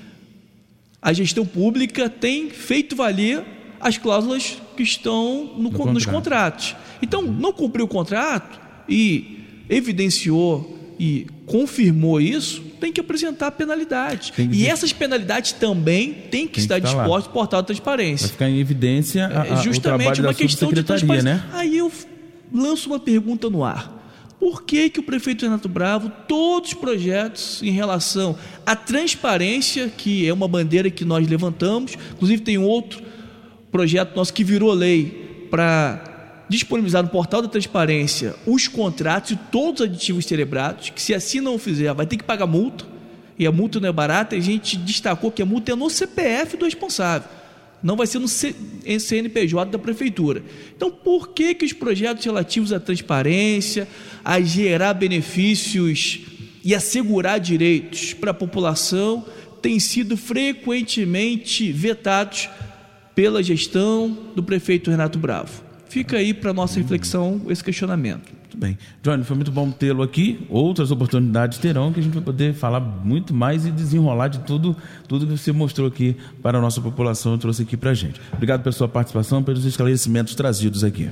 a gestão pública tem feito valer as cláusulas que estão no, no nos contrato. contratos. Então, não cumpriu o contrato e evidenciou e confirmou isso, tem que apresentar penalidade. Que... E essas penalidades também têm que tem estar que dispostas no portal da transparência. Vai ficar em evidência a, a, justamente o trabalho uma da questão de transparência. Né? Aí eu lanço uma pergunta no ar. Por que que o prefeito Renato Bravo, todos os projetos em relação à transparência, que é uma bandeira que nós levantamos, inclusive tem outro projeto nosso que virou lei para disponibilizar no portal da transparência os contratos e todos os aditivos celebrados, que se assim não fizer, vai ter que pagar multa, e a multa não é barata. A gente destacou que a multa é no C P F do responsável, não vai ser no C N P J da prefeitura. Então, por que que os projetos relativos à transparência, a gerar benefícios e assegurar direitos para a população têm sido frequentemente vetados pela gestão do prefeito Renato Bravo? Fica aí para a nossa reflexão esse questionamento. Muito bem. Johnny, foi muito bom tê-lo aqui. Outras oportunidades terão, que a gente vai poder falar muito mais e desenrolar de tudo, tudo que você mostrou aqui para a nossa população e trouxe aqui para a gente. Obrigado pela sua participação, pelos esclarecimentos trazidos aqui.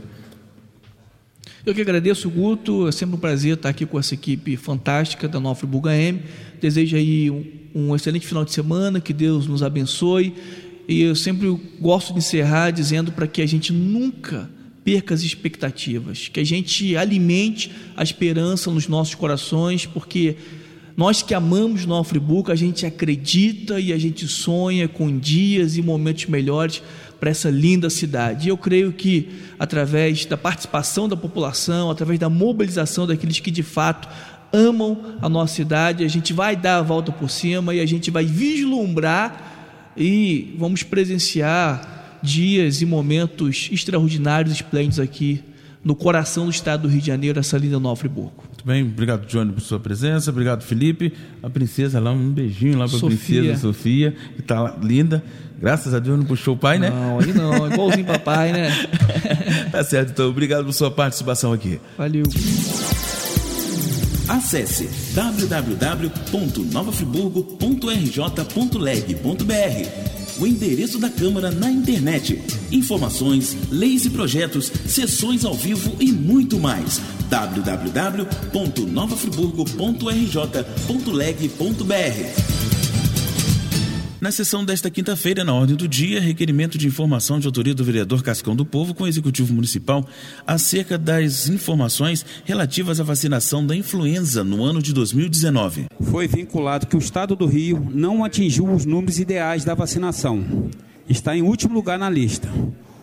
Eu que agradeço, Guto. É sempre um prazer estar aqui com essa equipe fantástica da Nova Friburgo A M. Desejo aí um, um excelente final de semana, que Deus nos abençoe. E eu sempre gosto de encerrar dizendo para que a gente nunca perca as expectativas, que a gente alimente a esperança nos nossos corações, porque nós que amamos Nova Friburgo, a gente acredita e a gente sonha com dias e momentos melhores para essa linda cidade. E eu creio que através da participação da população, através da mobilização daqueles que de fato amam a nossa cidade, a gente vai dar a volta por cima e a gente vai vislumbrar e vamos presenciar dias e momentos extraordinários, esplêndidos aqui no coração do estado do Rio de Janeiro, essa linda Nova Friburgo. Muito bem, obrigado, Johnny, por sua presença, obrigado, Felipe, a princesa lá, um beijinho lá para a princesa Sofia, que está lá, linda, graças a Deus não puxou o pai, né? Não, aí não, igualzinho papai, né? Tá certo, então, obrigado por sua participação aqui. Valeu. Acesse w w w ponto nova friburgo ponto r j ponto leg ponto b r, o endereço da Câmara na internet. Informações, leis e projetos, sessões ao vivo e muito mais. w w w ponto nova friburgo ponto r j ponto leg ponto b r. Na sessão desta quinta-feira, na ordem do dia, requerimento de informação de autoria do vereador Cascão do Povo com o Executivo Municipal acerca das informações relativas à vacinação da influenza no ano de dois mil e dezenove. Foi vinculado que o Estado do Rio não atingiu os números ideais da vacinação. Está em último lugar na lista.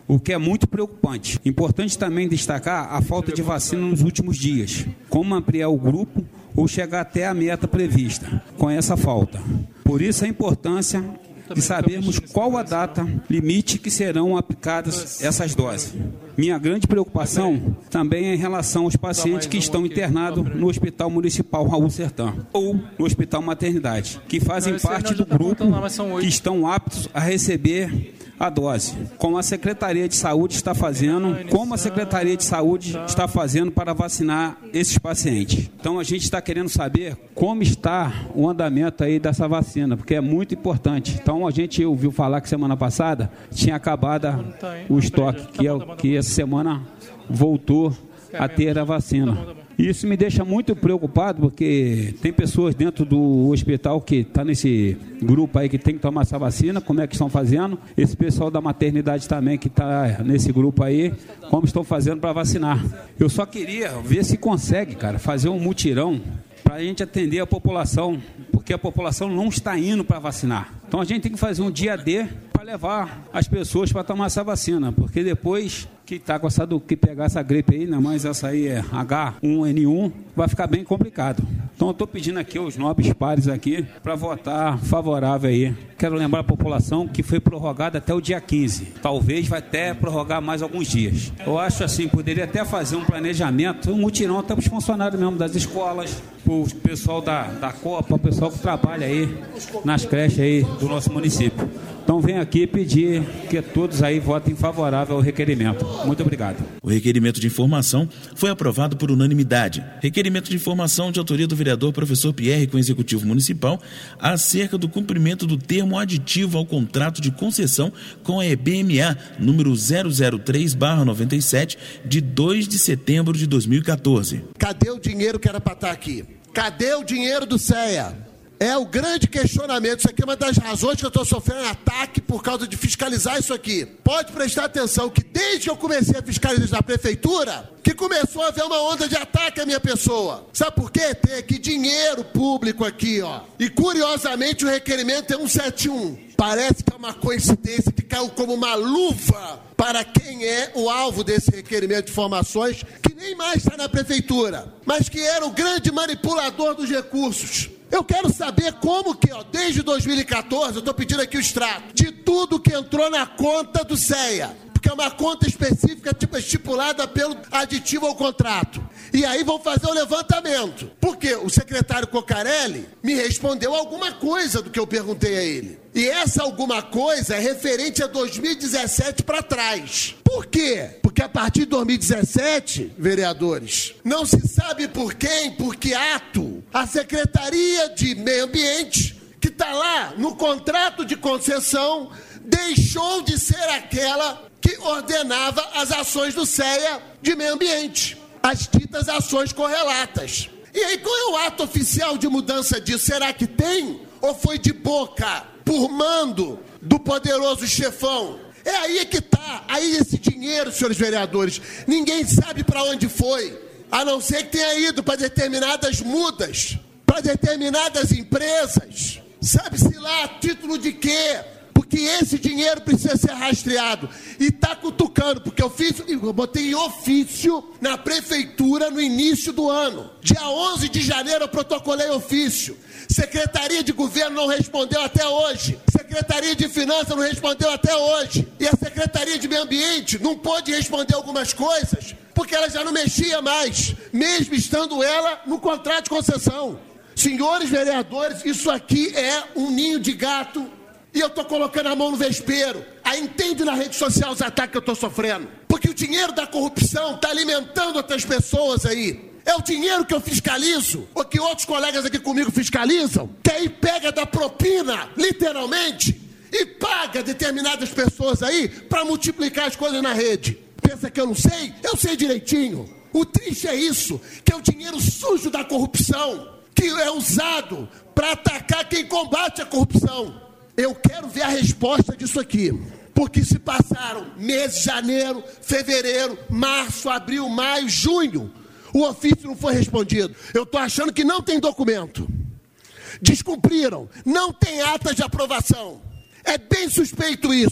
o que é muito preocupante. Importante também destacar a falta de vacina nos últimos dias. Como ampliar o grupo ou chegar até a meta prevista com essa falta. Por isso a importância de sabermos qual a data limite que serão aplicadas essas doses. Minha grande preocupação também é em relação aos pacientes que estão internados no Hospital Municipal Raul Sertã ou no Hospital Maternidade, que fazem parte do grupo que estão aptos a receber a dose. Como a Secretaria de Saúde está fazendo, como a Secretaria de Saúde está fazendo para vacinar esses pacientes. Então a gente está querendo saber como está o andamento aí dessa vacina, porque é muito importante. Então a gente ouviu falar que semana passada tinha acabado o estoque, que, é, que essa semana voltou a ter a vacina. Isso me deixa muito preocupado, porque tem pessoas dentro do hospital que está nesse grupo aí que tem que tomar essa vacina, como é que estão fazendo? Esse pessoal da maternidade também que está nesse grupo aí, como estão fazendo para vacinar? Eu só queria ver se consegue, cara, fazer um mutirão para a gente atender a população, porque a população não está indo para vacinar. Então a gente tem que fazer um dia D para levar as pessoas para tomar essa vacina, porque depois que tá com essa do que pegar essa gripe aí, né, mas essa aí é H um N um, vai ficar bem complicado. Então eu estou pedindo aqui aos nobres pares aqui para votar favorável aí. Quero lembrar a população que foi prorrogada até o dia quinze. Talvez vai até prorrogar mais alguns dias. Eu acho assim, poderia até fazer um planejamento, um mutirão até para os funcionários mesmo das escolas, para o pessoal da, da Copa, o pessoal que trabalha aí nas creches aí do nosso município. Então venho aqui pedir que todos aí votem favorável ao requerimento. Muito obrigado. O requerimento de informação foi aprovado por unanimidade. Requerimento de informação de autoria do vereador professor Pierre com o Executivo Municipal acerca do cumprimento do termo aditivo ao contrato de concessão com a E B M A número zero zero três barra noventa e sete de dois de setembro de dois mil e quatorze. Cadê o dinheiro que era para estar aqui? Cadê o dinheiro do C E A? É o grande questionamento. Isso aqui é uma das razões que eu estou sofrendo ataque por causa de fiscalizar isso aqui. Pode prestar atenção que desde que eu comecei a fiscalizar na prefeitura, que começou a haver uma onda de ataque à minha pessoa. Sabe por quê? Tem aqui dinheiro público aqui, ó. E curiosamente o requerimento é cento e setenta e um. Parece que é uma coincidência que caiu como uma luva para quem é o alvo desse requerimento de informações, que nem mais está na prefeitura, mas que era o grande manipulador dos recursos. Eu quero saber como que, ó, desde dois mil e quatorze, eu estou pedindo aqui o extrato de tudo que entrou na conta do C E A, porque é uma conta específica, tipo, estipulada pelo aditivo ao contrato. E aí vão fazer o levantamento, porque o secretário Cocarelli me respondeu alguma coisa do que eu perguntei a ele. E essa alguma coisa é referente a dois mil e dezessete para trás. Por quê? Porque a partir de dois mil e dezessete, vereadores, não se sabe por quem, por que ato, a Secretaria de Meio Ambiente, que está lá no contrato de concessão, deixou de ser aquela que ordenava as ações do C E A de Meio Ambiente, as ditas ações correlatas. E aí, qual é o ato oficial de mudança disso? Será que tem? Ou foi de boca, por mando do poderoso chefão? É aí que está. Aí esse dinheiro, senhores vereadores, ninguém sabe para onde foi, a não ser que tenha ido para determinadas mudas, para determinadas empresas. Sabe-se lá a título de quê? Porque esse dinheiro precisa ser rastreado. E está cutucando, porque eu fiz, eu botei em ofício na prefeitura no início do ano. Dia onze de janeiro eu protocolei ofício. Secretaria de Governo não respondeu até hoje. Secretaria de Finanças não respondeu até hoje. E a Secretaria de Meio Ambiente não pôde responder algumas coisas, porque ela já não mexia mais, mesmo estando ela no contrato de concessão. Senhores vereadores, isso aqui é um ninho de gato. E eu estou colocando a mão no vespeiro. Aí entende na rede social os ataques que eu estou sofrendo. Porque o dinheiro da corrupção está alimentando outras pessoas aí. É o dinheiro que eu fiscalizo, ou que outros colegas aqui comigo fiscalizam, que aí pega da propina, literalmente, e paga determinadas pessoas aí para multiplicar as coisas na rede. Pensa que eu não sei? Eu sei direitinho. O triste é isso, que é o dinheiro sujo da corrupção, que é usado para atacar quem combate a corrupção. Eu quero ver a resposta disso aqui, porque se passaram meses, janeiro, fevereiro, março, abril, maio, junho, o ofício não foi respondido. Eu estou achando que não tem documento. Descumpriram, não tem atas de aprovação. É bem suspeito isso.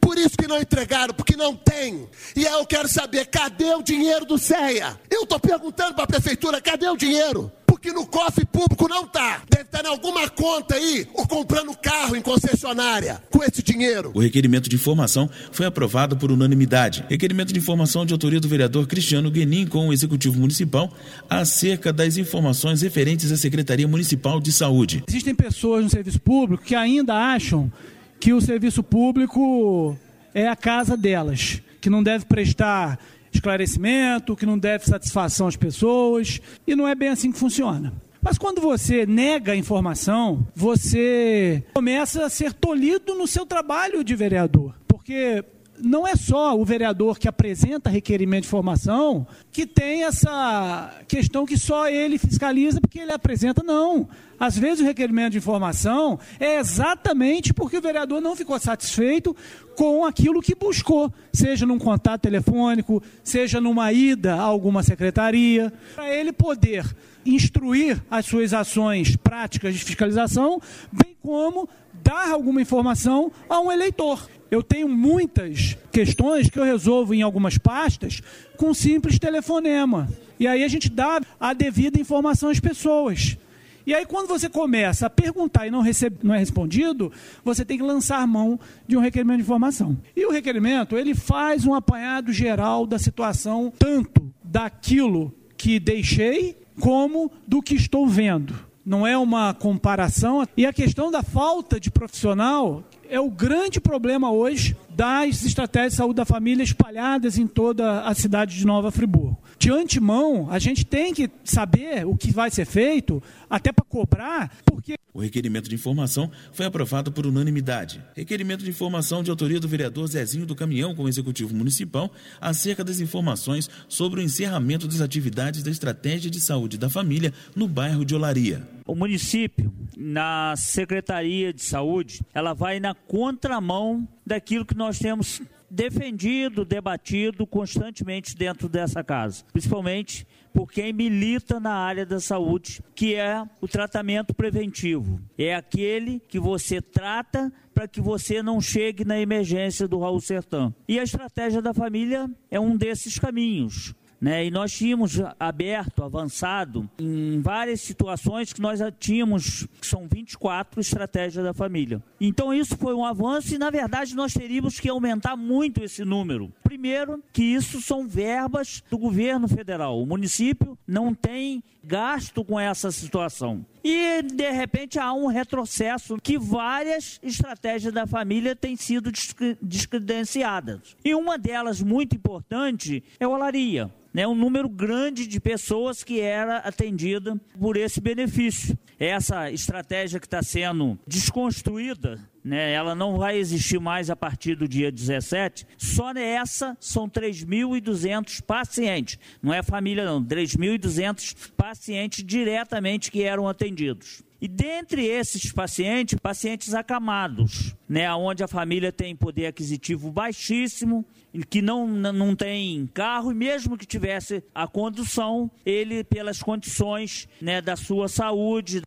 Por isso que não entregaram, porque não tem. E aí eu quero saber, cadê o dinheiro do C E A? Eu estou perguntando para a prefeitura, cadê o dinheiro? Porque no cofre público não está. Deve estar em alguma conta aí, ou comprando carro em concessionária com esse dinheiro. O requerimento de informação foi aprovado por unanimidade. Requerimento de informação de autoria do vereador Cristiano Guenin com o Executivo Municipal acerca das informações referentes à Secretaria Municipal de Saúde. Existem pessoas no serviço público que ainda acham que o serviço público é a casa delas, que não deve prestar esclarecimento, que não deve satisfação às pessoas, e não é bem assim que funciona. Mas quando você nega a informação, você começa a ser tolhido no seu trabalho de vereador, porque não é só o vereador que apresenta requerimento de informação que tem essa questão que só ele fiscaliza porque ele apresenta, não. Às vezes o requerimento de informação é exatamente porque o vereador não ficou satisfeito com aquilo que buscou, seja num contato telefônico, seja numa ida a alguma secretaria, para ele poder instruir as suas ações práticas de fiscalização, bem como dar alguma informação a um eleitor. Eu tenho muitas questões que eu resolvo em algumas pastas com simples telefonema. E aí a gente dá a devida informação às pessoas. E aí quando você começa a perguntar e não, recebe, não é respondido, você tem que lançar mão de um requerimento de informação. E o requerimento, ele faz um apanhado geral da situação, tanto daquilo que deixei, como do que estou vendo. Não é uma comparação. E a questão da falta de profissional é o grande problema hoje das estratégias de saúde da família espalhadas em toda a cidade de Nova Friburgo. De antemão, a gente tem que saber o que vai ser feito, até para cobrar, porque... O requerimento de informação foi aprovado por unanimidade. Requerimento de informação de autoria do vereador Zezinho do Caminhão com o Executivo Municipal acerca das informações sobre o encerramento das atividades da Estratégia de Saúde da Família no bairro de Olaria. O município, na Secretaria de Saúde, ela vai na contramão daquilo que nós temos defendido, debatido constantemente dentro dessa casa, principalmente por quem milita na área da saúde, que é o tratamento preventivo. É aquele que você trata para que você não chegue na emergência do Raul Sertã. E a estratégia da família é um desses caminhos. Né? E nós tínhamos aberto, avançado em várias situações que nós tínhamos, que são vinte e quatro estratégias da família. Então isso foi um avanço e na verdade nós teríamos que aumentar muito esse número. Primeiro, que isso são verbas do governo federal. O município não tem gasto com essa situação. E, de repente, há um retrocesso que várias estratégias da família têm sido descredenciadas. E uma delas, muito importante, é o Olaria. Né, um número grande de pessoas que era atendida por esse benefício. Essa estratégia que está sendo desconstruída, né, ela não vai existir mais a partir do dia dezessete, só nessa são três mil e duzentos pacientes, não é família não, três mil e duzentos pacientes diretamente que eram atendidos. E dentre esses pacientes, pacientes acamados, né, onde a família tem poder aquisitivo baixíssimo, que não, não tem carro, e mesmo que tivesse a condução, ele, pelas condições, né, da sua saúde.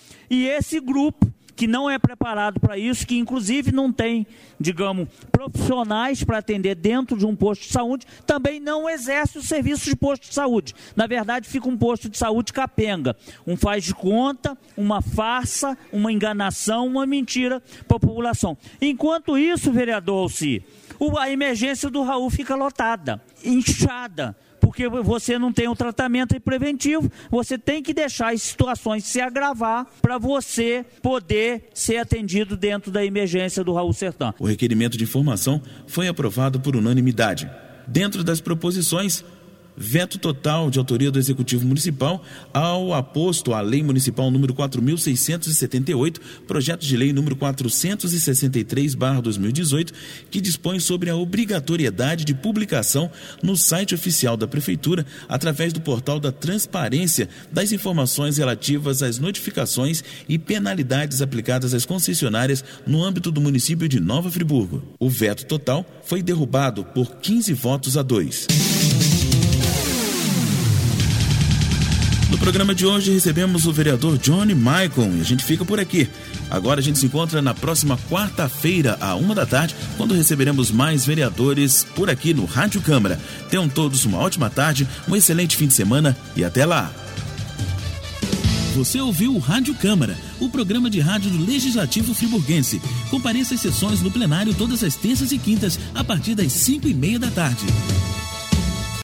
E esse grupo, que não é preparado para isso, que inclusive não tem, digamos, profissionais para atender dentro de um posto de saúde, também não exerce o serviço de posto de saúde. Na verdade, fica um posto de saúde capenga. Um faz de conta, uma farsa, uma enganação, uma mentira para a população. Enquanto isso, vereador Alci, a emergência do Raul fica lotada, inchada, porque você não tem o tratamento preventivo, você tem que deixar as situações se agravar para você poder ser atendido dentro da emergência do Raul Sertã. O requerimento de informação foi aprovado por unanimidade. Dentro das proposições, veto total de autoria do Executivo Municipal ao aposto à Lei Municipal número quatro mil seiscentos e setenta e oito, projeto de lei número quatrocentos e sessenta e três barra dois mil e dezoito, que dispõe sobre a obrigatoriedade de publicação no site oficial da Prefeitura, através do portal da transparência das informações relativas às notificações e penalidades aplicadas às concessionárias no âmbito do município de Nova Friburgo. O veto total foi derrubado por quinze votos a dois. No programa de hoje recebemos o vereador Johnny Maicon e a gente fica por aqui. Agora a gente se encontra na próxima quarta-feira, à uma da tarde, quando receberemos mais vereadores por aqui no Rádio Câmara. Tenham todos uma ótima tarde, um excelente fim de semana e até lá. Você ouviu o Rádio Câmara, o programa de rádio do Legislativo Friburguense. Compareça às sessões no plenário todas as terças e quintas, a partir das cinco e meia da tarde.